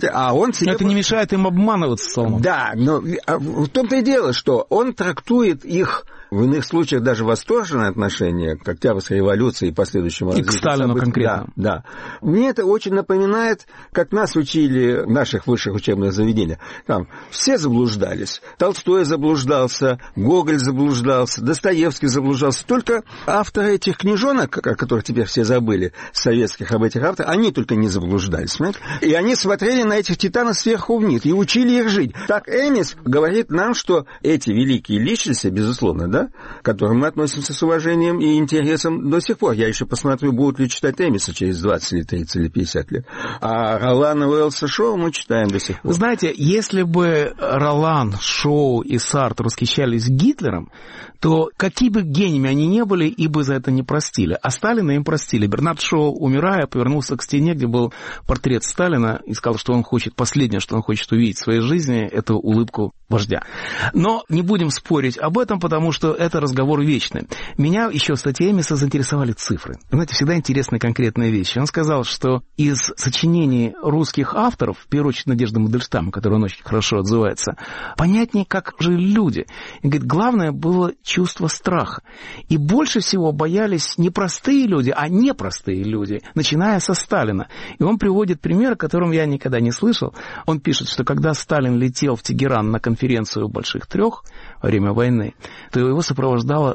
K: Это
J: не мешает им обманываться, Соломон.
K: Да, но в том-то и дело, что он трактует их в иных случаях даже восторженное отношение к Октябрьской революции и последующему развитию.
L: И к Сталину конкретно.
K: Да. Мне это очень напоминает, как нас учили в наших высших учебных заведениях. Там все заблуждались. Толстой заблуждался, Гоголь заблуждался, Достоевский заблуждался. Только авторы этих книжонок, о которых теперь все забыли, советских об этих авторах, они только не заблуждались. Понимаете? И они смотрели на этих титанов сверху вниз и учили их жить. Так Эмис говорит нам, что эти великие личности, безусловно, да, к которым мы относимся с уважением и интересом до сих пор. Я еще посмотрю, будут ли читать Эмиса через 20 или 30 или 50 лет. А Ролана, Уэллса, Шоу мы читаем до сих пор.
L: Вы знаете, если бы Ролан, Шоу и Сартр восхищались Гитлером, то какими бы гениями они не были, и бы за это не простили. А Сталина им простили. Бернард Шоу, умирая, повернулся к стене, где был портрет Сталина, и сказал, что он хочет, последнее, что он хочет увидеть в своей жизни, это улыбку вождя. Но не будем спорить об этом, потому что это разговор вечный. Меня еще в статье Эмиса заинтересовали цифры. Знаете, всегда интересные конкретные вещи. Он сказал, что из сочинений русских авторов, в первую очередь Надежды Мандельштама, который он очень хорошо отзывается, понятнее, как жили люди. И говорит, главное было чувство страха. И больше всего боялись не простые люди, а непростые люди, начиная со Сталина. И он приводит пример, о котором я никогда не слышал. Он пишет, что когда Сталин летел в Тегеран на конференцию Больших Трех во время войны, то его сопровождало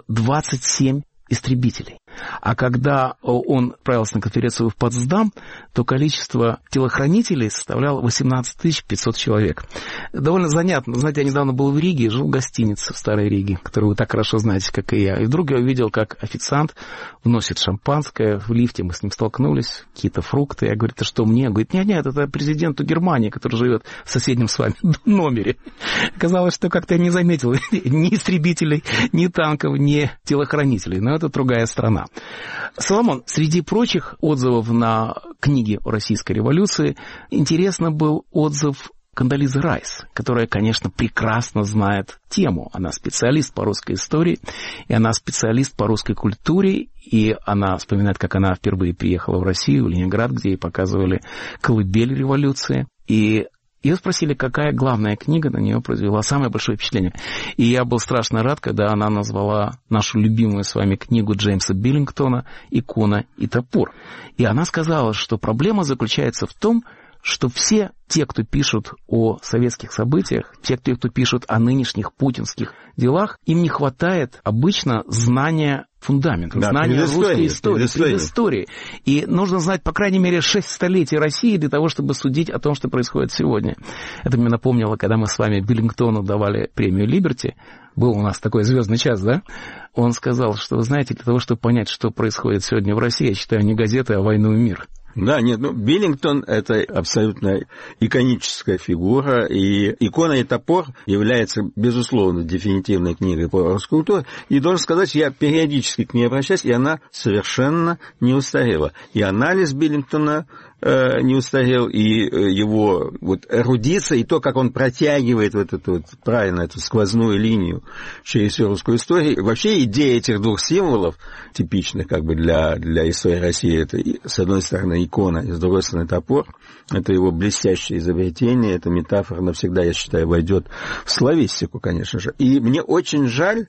L: 27 истребителей. А когда он отправился на конференцию в Потсдам, то количество телохранителей составляло 18 500 человек. Довольно занятно. Знаете, я недавно был в Риге, жил в гостинице в Старой Риге, которую вы так хорошо знаете, как и я. И вдруг я увидел, как официант вносит шампанское в лифте. Мы с ним столкнулись, какие-то фрукты. Я говорю, это что, мне? Он говорит, нет, это президенту Германии, который живет в соседнем с вами номере. Оказалось, что как-то я не заметил ни истребителей, ни танков, ни телохранителей. Но это другая страна. Соломон, среди прочих отзывов на книги о российской революции интересно был отзыв Кондолизы Райс, которая, конечно, прекрасно знает тему. Она специалист по русской истории, и она специалист по русской культуре, и она вспоминает, как она впервые приехала в Россию, в Ленинград, где ей показывали колыбель революции. И ее спросили, какая главная книга на нее произвела самое большое впечатление. И я был страшно рад, когда она назвала нашу любимую с вами книгу Джеймса Биллингтона «Икона и топор». И она сказала, что проблема заключается в том, что все те, кто пишут о советских событиях, те, кто пишут о нынешних путинских делах, им не хватает обычно знания фундамента, знания русской истории. И нужно знать, по крайней мере, 6 столетий России для того, чтобы судить о том, что происходит сегодня. Это мне напомнило, когда мы с вами Биллингтону давали премию «Либерти». Был у нас такой звездный час, да? Он сказал, что, вы знаете, для того, чтобы понять, что происходит сегодня в России, я читаю не газеты, а «Войну и мир».
K: Да, нет, Биллингтон — это абсолютно иконическая фигура, и «Икона и топор» является, безусловно, дефинитивной книгой по русской культуре, и должен сказать, я периодически к ней обращаюсь, и она совершенно не устарела. И анализ Биллингтона не устарел, и его эрудиция, и то, как он протягивает правильно эту сквозную линию через всю русскую историю. Вообще идея этих двух символов, типичных как бы для истории России, это, с одной стороны, икона, и с другой стороны, топор, это его блестящее изобретение, эта метафора навсегда, я считаю, войдет в славистику, конечно же. И мне очень жаль,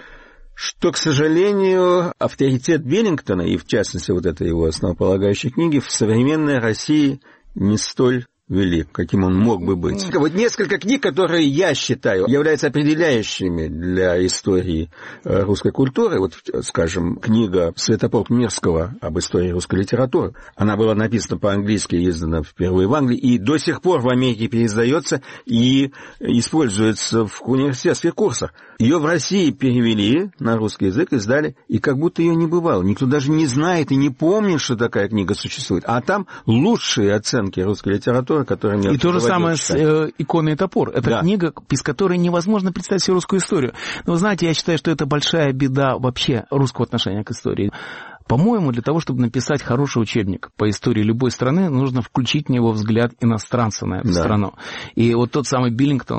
K: что, к сожалению, авторитет Биллингтона, и в частности этой его основополагающей книги, в современной России не столь велик, каким он мог бы быть. Несколько книг, которые, я считаю, являются определяющими для истории русской культуры. Скажем, книга Святополк Мирского об истории русской литературы. Она была написана по-английски, издана впервые в Англии, и до сих пор в Америке переиздается и используется в университетских курсах. Ее в России перевели на русский язык, издали, и как будто ее не бывало. Никто даже не знает и не помнит, что такая книга существует. А там лучшие оценки русской литературы, которые мне...
L: И то же самое с «Иконой и топор». Это книга, без которой невозможно представить себе русскую историю. Но, знаете, я считаю, что это большая беда вообще русского отношения к истории. По-моему, для того, чтобы написать хороший учебник по истории любой страны, нужно включить в него взгляд иностранца на эту страну. И тот самый Биллингтон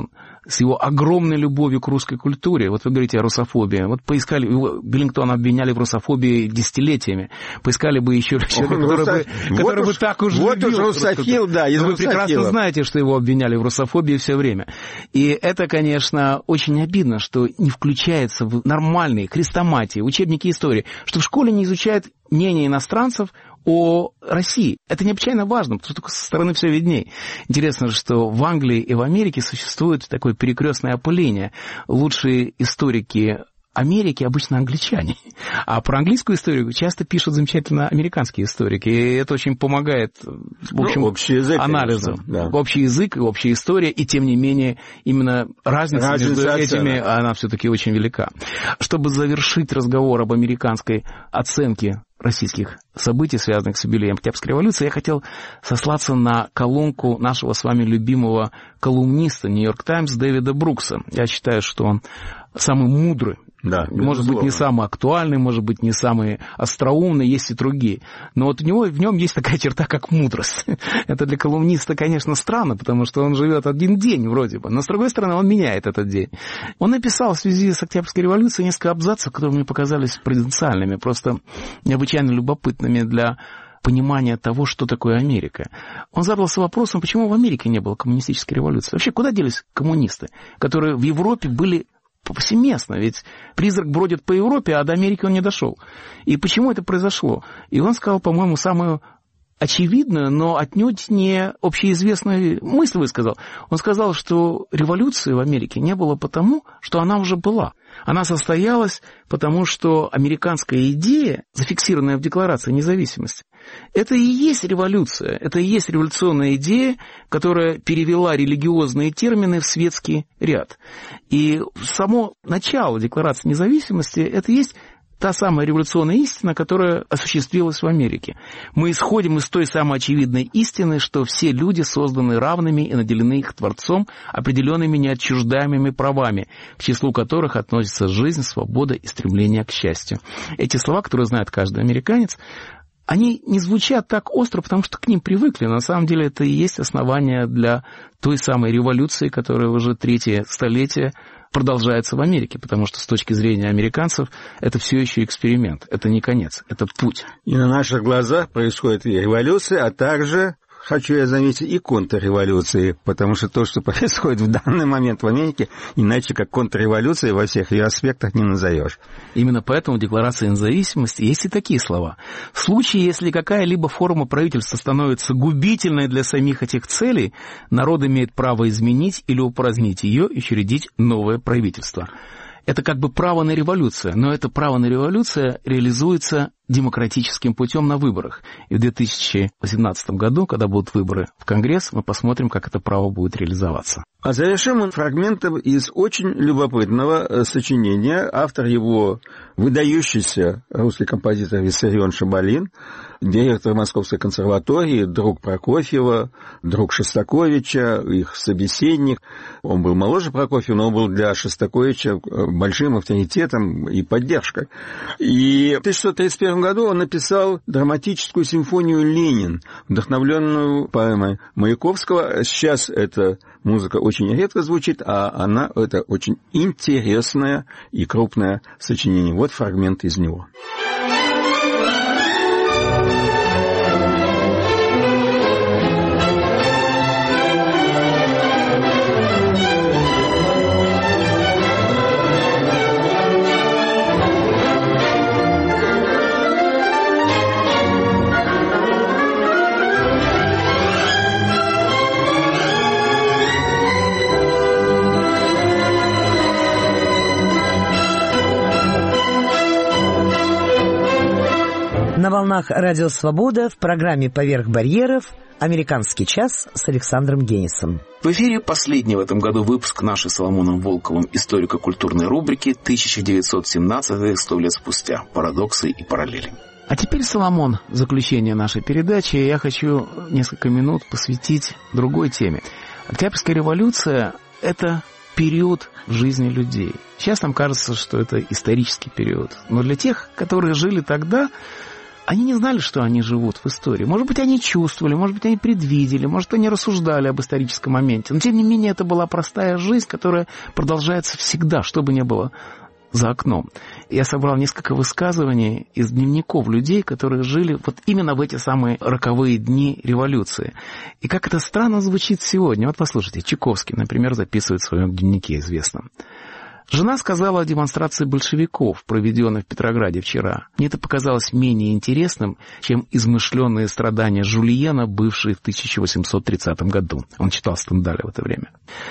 L: с его огромной любовью к русской культуре. Вот вы говорите о русофобии. Вот поискали, Биллингтона обвиняли в русофобии десятилетиями. Поискали бы еще человека, который бы так уж любил.
K: Вот уж русофил, да, из
L: Вы прекрасно знаете, что его обвиняли в русофобии все время. И это, конечно, очень обидно, что не включается в нормальные хрестоматии, учебники истории, что в школе не изучают мнение иностранцев о России. Это необычайно важно, потому что только со стороны все видней. Интересно, что в Англии и в Америке существует такое перекрестное опыление. Лучшие историки Америки обычно англичане. А про английскую историю часто пишут замечательно американские историки. И это очень помогает, в общем,
K: общий язык,
L: анализу.
K: Конечно, да.
L: Общий язык и общая история. И тем не менее, именно разница между этими, она все-таки очень велика. Чтобы завершить разговор об американской оценке российских событий, связанных с юбилеем Октябрьской революции, я хотел сослаться на колонку нашего с вами любимого колумниста «Нью-Йорк Таймс» Дэвида Брукса. Я считаю, что он самый мудрый. Да, может быть, не самый актуальный, может быть, не самый остроумный, есть и другие. Но вот в нем есть такая черта, как мудрость. Это для колумниста, конечно, странно, потому что он живет один день вроде бы, но, с другой стороны, он меняет этот день. Он написал в связи с Октябрьской революцией несколько абзацев, которые мне показались провинциальными, просто необычайно любопытными для понимания того, что такое Америка. Он задался вопросом, почему в Америке не было коммунистической революции. Вообще, куда делись коммунисты, которые в Европе были повсеместно, ведь призрак бродит по Европе, а до Америки он не дошел. И почему это произошло? И он сказал, по-моему, самую очевидную, но отнюдь не общеизвестную мысль высказал. Он сказал, что революции в Америке не было потому, что она уже была. Она состоялась потому, что американская идея, зафиксированная в Декларации независимости, это и есть революция, это и есть революционная идея, которая перевела религиозные термины в светский ряд. И само начало Декларации независимости – это и есть та самая революционная истина, которая осуществилась в Америке. Мы исходим из той самой очевидной истины, что все люди созданы равными и наделены их Творцом определенными неотчуждаемыми правами, к числу которых относятся жизнь, свобода и стремление к счастью. Эти слова, которые знает каждый американец, они не звучат так остро, потому что к ним привыкли. На самом деле это и есть основание для той самой революции, которая уже третье столетие продолжается в Америке, потому что с точки зрения американцев это все еще эксперимент, это не конец, это путь.
K: И на наших глазах происходит и революция, а также, хочу я заметить, и контрреволюции, потому что то, что происходит в данный момент в Америке, иначе как контрреволюция во всех ее аспектах не назовешь.
L: Именно поэтому в Декларации независимости есть и такие слова. В случае, если какая-либо форма правительства становится губительной для самих этих целей, народ имеет право изменить или упразднить ее и учредить новое правительство. Это как бы право на революцию, но это право на революцию реализуется демократическим путем на выборах. И в 2018 году, когда будут выборы в Конгресс, мы посмотрим, как это право будет реализоваться.
K: А завершим он фрагментом из очень любопытного сочинения. Автор его выдающийся русский композитор Виссарион Шабалин, директор Московской консерватории, друг Прокофьева, друг Шостаковича, их собеседник. Он был моложе Прокофьева, но он был для Шостаковича большим авторитетом и поддержкой. И в 1931 году он написал драматическую симфонию «Ленин», вдохновленную поэмой Маяковского. Сейчас эта музыка очень редко звучит, а это очень интересное и крупное сочинение. Вот фрагмент из него.
A: На волнах Радио Свобода в программе «Поверх барьеров» «Американский час» с Александром Генисом.
B: В эфире последний в этом году выпуск нашей с Соломоном Волковым историко-культурной рубрики 1917 100 лет спустя. Парадоксы и параллели.
L: А теперь, Соломон, в заключение нашей передачи я хочу несколько минут посвятить другой теме. Октябрьская революция – это период в жизни людей. Сейчас нам кажется, что это исторический период. Но для тех, которые жили тогда, Они не знали, что они живут в истории. Может быть, они чувствовали, может быть, они предвидели, может, они рассуждали об историческом моменте. Но, тем не менее, это была простая жизнь, которая продолжается всегда, что бы ни было за окном. Я собрал несколько высказываний из дневников людей, которые жили вот именно в эти самые роковые дни революции. И как это странно звучит сегодня. Вот послушайте, Чайковский, например, записывает в своем дневнике известном. Жена сказала о демонстрации большевиков, проведенной в Петрограде вчера. Мне это показалось менее интересным, чем измышленные страдания Жульена, бывшие в 1830 году. Он читал Стендаля в это время.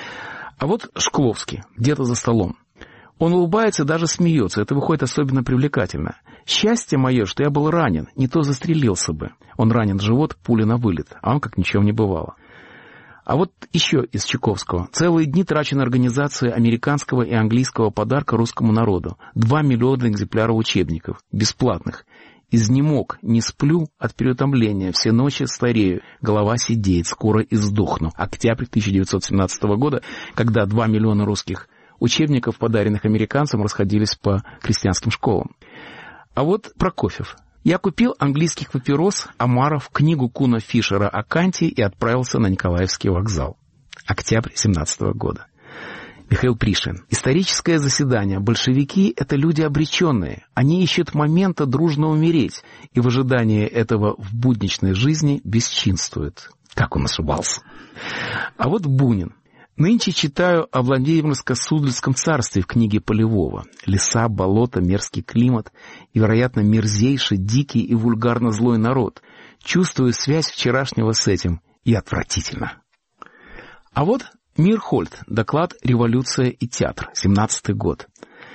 L: А вот Шкловский, где-то за столом. Он улыбается и даже смеется. Это выходит особенно привлекательно. «Счастье мое, что я был ранен, не то застрелился бы». Он ранен в живот, пуля на вылет, а он как ничего не бывало. А вот еще из Чайковского. Целые дни трачу на организацию американского и английского подарка русскому народу. 2 миллиона экземпляров учебников, бесплатных. Изнемог, не сплю от переутомления, все ночи старею, голова сидеет, скоро и сдохну. Октябрь 1917 года, когда 2 миллиона русских учебников, подаренных американцам, расходились по крестьянским школам. А вот Прокофьев. Я купил английских папирос, омаров, книгу Куна Фишера о Канте и отправился на Николаевский вокзал. Октябрь 1917 года. Михаил Пришвин. Историческое заседание. Большевики — это люди обреченные. Они ищут момента дружно умереть, и в ожидании этого в будничной жизни бесчинствуют. Как он ошибался. А вот Бунин. Нынче читаю о Владимирско-Суздальском царстве в книге Полевого. Леса, болота, мерзкий климат и, вероятно, мерзейший, дикий и вульгарно злой народ. Чувствую связь вчерашнего с этим, и отвратительно. А вот Мирхольд. Доклад «Революция и театр», 17-й год.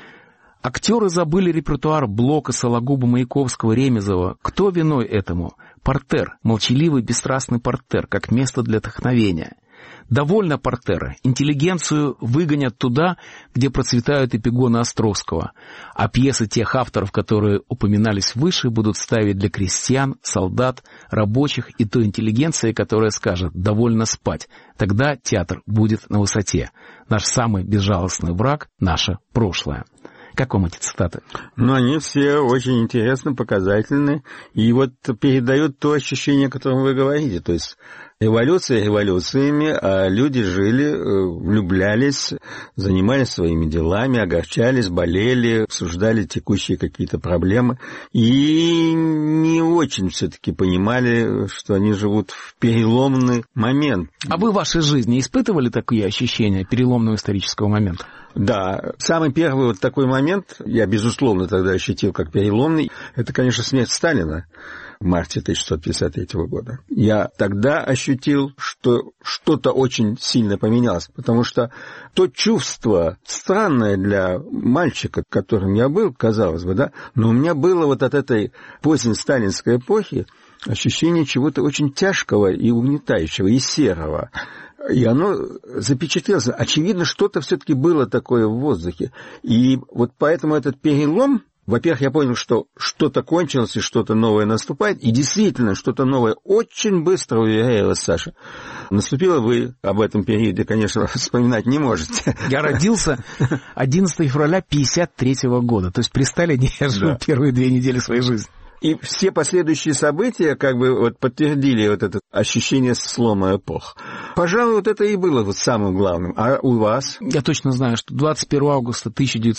L: Актеры забыли репертуар Блока, Сологуба, Маяковского, Ремезова. Кто виной этому? Портер, молчаливый, бесстрастный портер, как место для вдохновения. Довольно портера. Интеллигенцию выгонят туда, где процветают эпигоны Островского. А пьесы тех авторов, которые упоминались выше, будут ставить для крестьян, солдат, рабочих и той интеллигенции, которая скажет «довольно спать». Тогда театр будет на высоте. Наш самый безжалостный враг — наше прошлое. Как вам эти цитаты?
K: Ну, они все очень интересны, показательны. И вот передают то ощущение, о котором вы говорите. То есть революция революциями, а люди жили, влюблялись, занимались своими делами, огорчались, болели, обсуждали текущие какие-то проблемы. И не очень все-таки понимали, что они живут в переломный момент.
L: А вы в вашей жизни испытывали такие ощущения переломного исторического момента?
K: Да, самый первый вот такой момент, я, безусловно, тогда ощутил как переломный, это, конечно, смерть Сталина в марте 1953 года. Я тогда ощутил, что что-то очень сильно поменялось, потому что то чувство, странное для мальчика, которым я был, казалось бы, да, но у меня было вот от этой поздней сталинской эпохи ощущение чего-то очень тяжкого и угнетающего, и серого. И оно запечатлелось. Очевидно, что-то все-таки было такое в воздухе. И вот поэтому этот перелом, во-первых, я понял, что что-то кончилось и что-то новое наступает. И действительно, что-то новое очень быстро, уверяю вас, Саша, наступило. Вы об этом периоде, конечно, вспоминать не можете.
L: Я родился 11 февраля 1953 года. То есть при Сталине я жил первые 2 недели своей жизни.
K: И все последующие события как бы вот подтвердили вот это ощущение слома эпох. Пожалуй, вот это и было вот самым главным. А у вас?
L: Я точно знаю, что 21 августа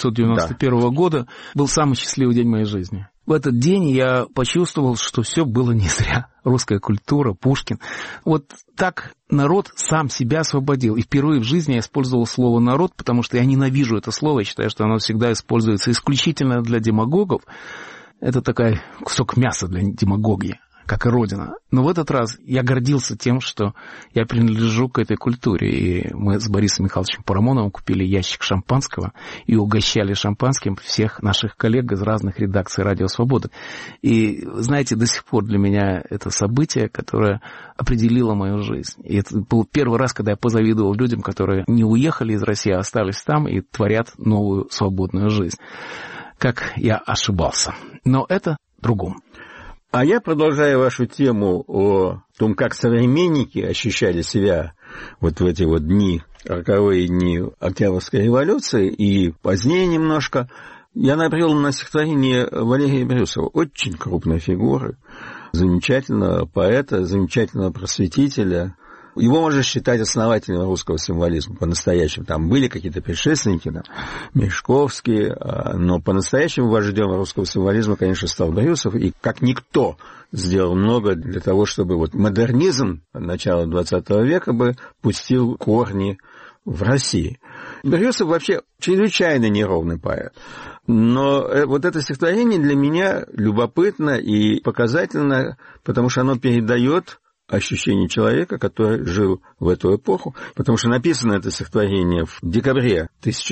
L: 1991 года был самый счастливый день моей жизни. В этот день я почувствовал, что все было не зря. Русская культура, Пушкин. Вот так народ сам себя освободил. И впервые в жизни я использовал слово «народ», потому что я ненавижу это слово. Я считаю, что оно всегда используется исключительно для демагогов. Это такой кусок мяса для демагогии, как и Родина. Но в этот раз я гордился тем, что я принадлежу к этой культуре. И мы с Борисом Михайловичем Парамоновым купили ящик шампанского и угощали шампанским всех наших коллег из разных редакций «Радио Свобода». И, знаете, до сих пор для меня это событие, которое определило мою жизнь. И это был первый раз, когда я позавидовал людям, которые не уехали из России, а остались там и творят новую свободную жизнь. Как я ошибался. Но это другом.
K: А я продолжаю вашу тему о том, как современники ощущали себя вот в эти вот дни, роковые дни Октябрьской революции, и позднее немножко. Я набрел на стихотворение Валерия Брюсова, очень крупной фигуры, замечательного поэта, замечательного просветителя. Его можно считать основателем русского символизма по-настоящему. Там были какие-то предшественники, там, Мережковский, но по-настоящему вождем русского символизма, конечно, стал Брюсов, и как никто сделал много для того, чтобы вот модернизм начала XX века бы пустил корни в России. Брюсов вообще чрезвычайно неровный поэт. Но вот это стихотворение для меня любопытно и показательно, потому что оно передает ощущение человека, который жил в эту эпоху, потому что написано это стихотворение в декабре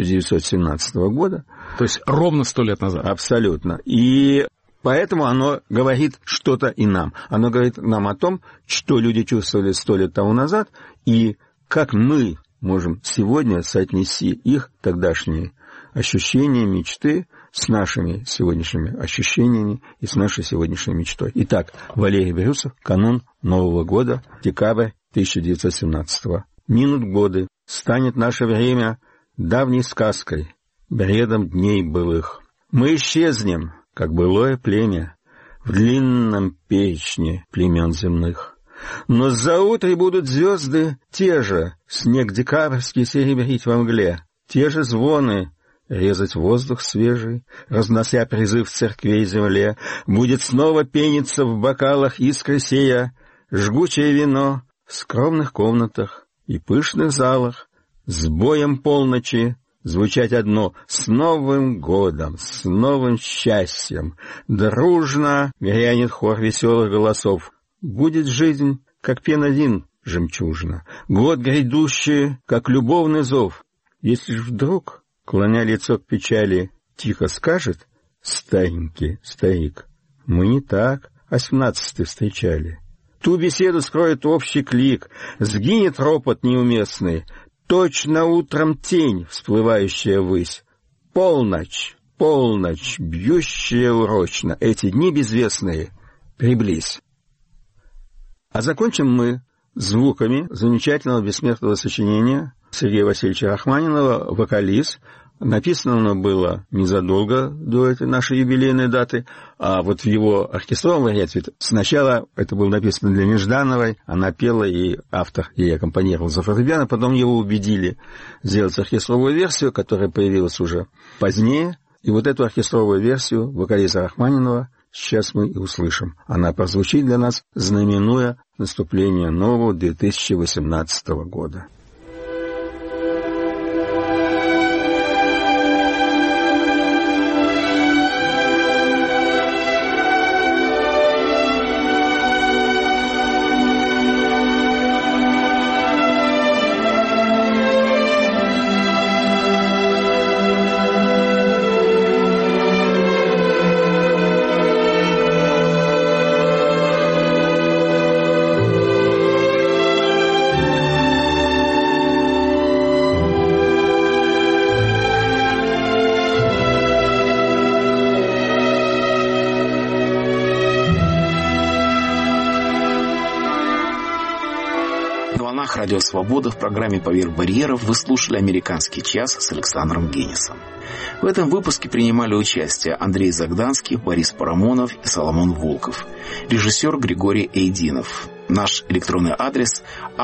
K: 1917 года.
L: То есть ровно 100 лет назад.
K: Абсолютно. И поэтому оно говорит что-то и нам. Оно говорит нам о том, что люди чувствовали 100 лет тому назад, и как мы можем сегодня соотнести их тогдашние ощущения, мечты с нашими сегодняшними ощущениями и с нашей сегодняшней мечтой. Итак, Валерий Брюсов, канун Нового года, декабрь 1917-го. Минут годы, станет наше время давней сказкой, бредом дней былых. Мы исчезнем, как былое племя, в длинном перечне племен земных. Но заутре будут звезды те же, снег декабрьский серебрить во мгле, те же звоны резать воздух свежий, разнося призыв церквей земле, будет снова пениться в бокалах искры сея, жгучее вино в скромных комнатах и пышных залах, с боем полночи звучать одно: с Новым годом, с новым счастьем, дружно грянет хор веселых голосов. Будет жизнь, как пена вин жемчужна, год грядущий, как любовный зов. Если ж вдруг, клоня лицо к печали, тихо скажет старенький старик: мы не так 18-й встречали. Ту беседу скроет общий клик, сгинет ропот неуместный, точно утром тень, всплывающая ввысь. Полночь, полночь, бьющая урочно, эти дни безвестные, приблизь. А закончим мы звуками замечательного бессмертного сочинения Сергея Васильевича Рахманинова «Вокализ». Написано оно было незадолго до этой нашей юбилейной даты, а вот в его оркестровом варианте сначала это было написано для Неждановой, она пела, и автор ей аккомпанировал за фортепиано, потом его убедили сделать оркестровую версию, которая появилась уже позднее, и вот эту оркестровую версию вокализа Рахманинова сейчас мы и услышим. Она прозвучит для нас, знаменуя наступление нового 2018 года.
B: Радио Свобода в программе «Поверх барьеров» вы слушали «Американский час» с Александром Генисом. В этом выпуске принимали участие Андрей Загданский, Борис Парамонов и Соломон Волков. Режиссер Григорий Эйдинов. Наш электронный адрес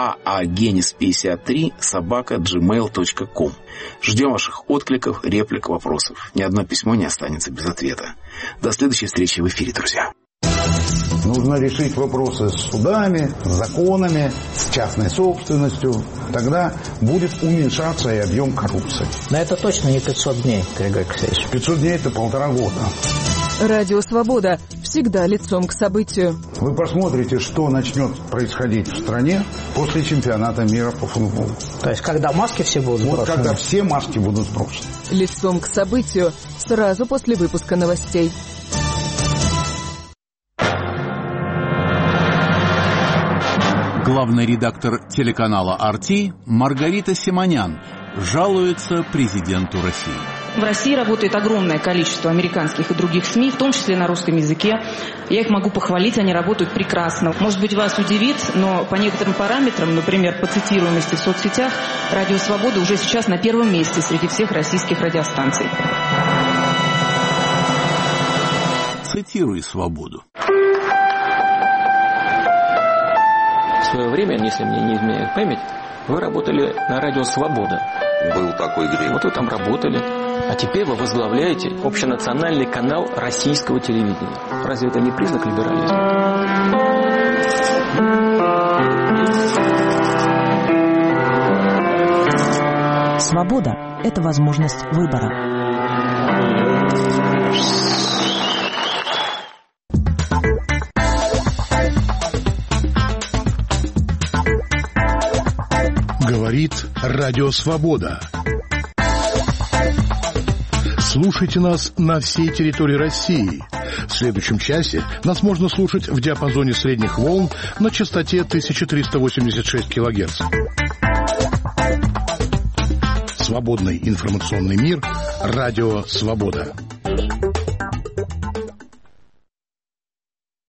B: aagenis53@gmail.com. Ждем ваших откликов, реплик, вопросов. Ни одно письмо не останется без ответа. До следующей встречи в эфире, друзья.
M: Нужно решить вопросы с судами, с законами, с частной собственностью. Тогда будет уменьшаться и объем коррупции.
N: Но это точно не 500 дней, Григорий Алексеевич.
M: 500 дней – это 1,5 года.
I: Радио «Свобода» всегда лицом к событию.
M: Вы посмотрите, что начнет происходить в стране после чемпионата мира по футболу.
N: То есть, когда маски все будут сброшены?
M: Вот когда все маски будут сброшены.
I: Лицом к событию сразу после выпуска новостей.
J: Главный редактор телеканала «RT» Маргарита Симонян жалуется президенту России.
O: В России работает огромное количество американских и других СМИ, в том числе на русском языке. Я их могу похвалить, они работают прекрасно. Может быть, вас удивит, но по некоторым параметрам, например, по цитируемости в соцсетях, «Радио Свобода» уже сейчас на первом месте среди всех российских радиостанций.
J: Цитируй «Свободу».
P: В свое время, если мне не изменяет память, вы работали на радио «Свобода».
Q: Был такой грех.
P: Вот вы там работали. А теперь вы возглавляете общенациональный канал российского телевидения. Разве это не признак либерализма?
R: Свобода – это возможность выбора.
S: Говорит Радио Свобода. Слушайте нас на всей территории России. В следующем часе нас можно слушать в диапазоне средних волн на частоте 1386 кГц. Свободный информационный мир. Радио Свобода.